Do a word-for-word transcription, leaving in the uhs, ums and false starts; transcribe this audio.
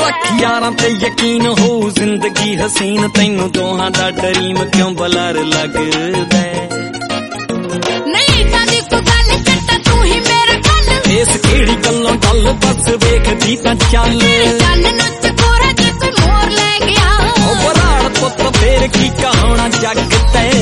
ਲੱਖ यारां ते यकीन हो जिंदगी हसीन तैनू दोहां दा ड्रीम क्यों बलर लगदा नहीं कदी को गल चट्टा तू ही मेरा गल इस केड़ी गल्लों गल बस वेखदी तां चल चल नच कोरा जे कोई मोर ले गया ओ बराड़ पुत फेर की कहाना जग ते